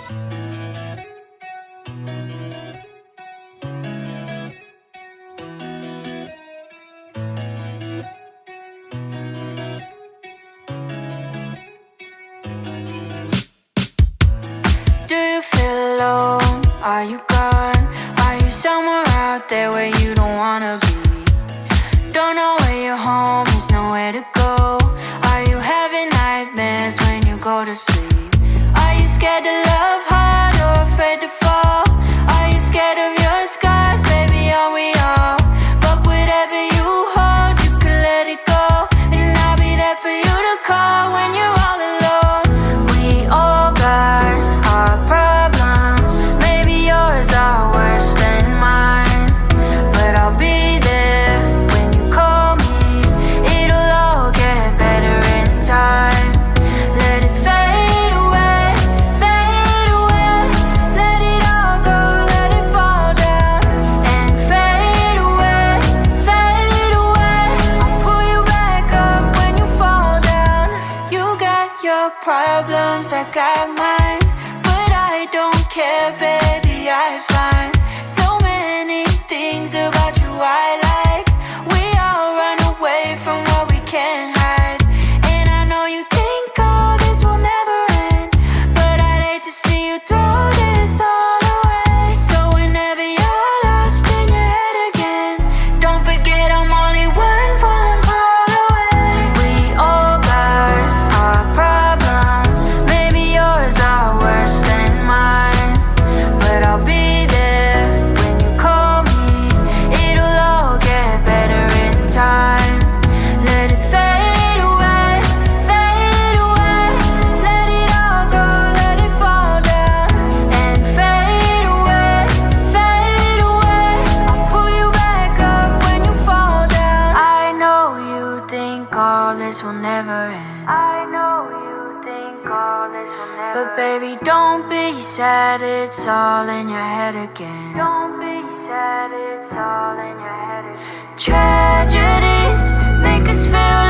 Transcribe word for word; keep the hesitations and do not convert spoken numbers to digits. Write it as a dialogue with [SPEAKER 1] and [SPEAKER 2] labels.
[SPEAKER 1] Do you feel alone? Are you gone? Are you somewhere out there where you don't wanna be? Don't know where your home is, nowhere to go. Are you having nightmares when you go to sleep? Are you scared to love hard or afraid to fall? Are you scared of your scars? Baby, are we all? But whatever you hold, you can let it go. And I'll be there for you to call when you're all alone. We all got our problems. Maybe yours are worse than mine, but I'll be there when you call me. It'll all get better in time. Let it fade away, fade away. Let it all go, let it fall down and fade away, fade away. I'll pull you back up when you fall down. You got your problems, I got mine, but I don't care, baby. I find so many things about you I like. We all run away from what we can't hide. And I know you think all this will never end, but I'd hate to see you throw this all away. So whenever you're lost in your head again, don't forget I'm only one phone call away. We all got our problems. Maybe yours are worse than mine, but I'll be there when you call me. It'll all get better in time. Let it fade away, fade away. Let it all go, let it fall down and fade away, fade away. I'll pull you back up when you fall down. I know you think all this will never end. I know you think all this will never end. But baby, don't be sad, it's all in your head again. Don't be sad, it's all in your head again. Tragedies make us feel